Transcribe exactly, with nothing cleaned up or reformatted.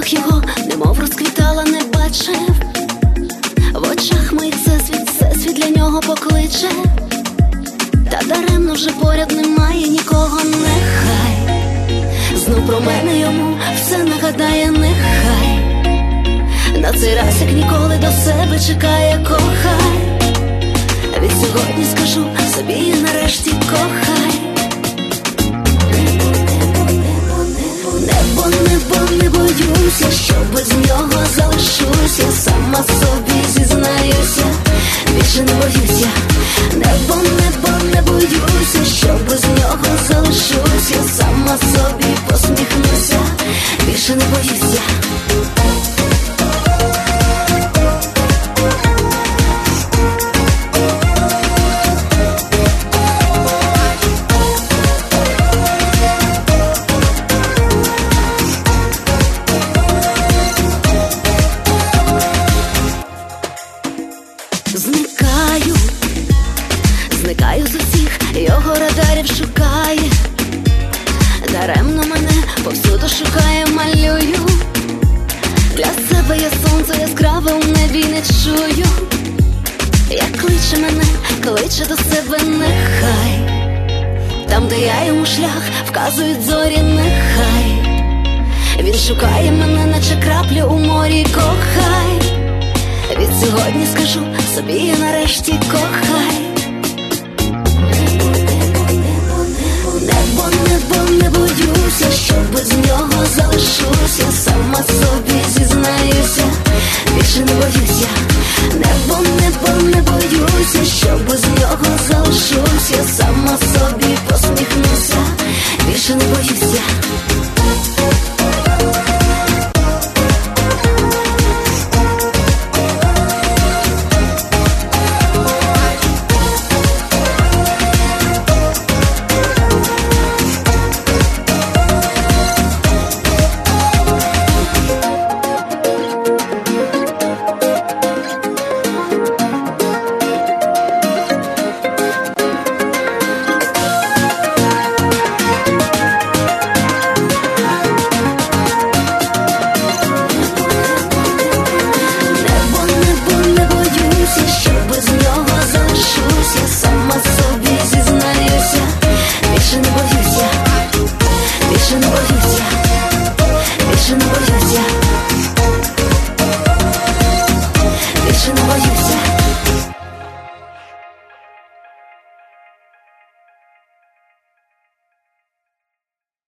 ранок його, немов розквітала, не бачив. В очах моїх всесвіт, всесвіт для нього покличе. Та даремно вже поряд немає нікого, нехай знов про мене йому все нагадає, нехай на цей раз, як ніколи, до себе чекає, кохай. Від сьогодні скажу собі нарешті, кохай. Небо, небо, не боюся, що без нього залишуся. Сама собі зізнаюся, більше не боюся. Небо, небо, не боюся, що без нього залишуся. Сама собі посміхнуся, більше не боюся. Зникаю, зникаю з усіх, його радарів шукає. Даремно мене повсюду шукає, малюю. Для себе я сонце яскраве у небі не чую. Як кличе мене, кличе до себе, нехай там, де я йому шлях, вказують зорі, нехай він шукає мене, наче краплю у морі, кохай. Від сьогодні скажу собі нарешті, кохай. Небо, небо, не боюся, що без нього залишуся.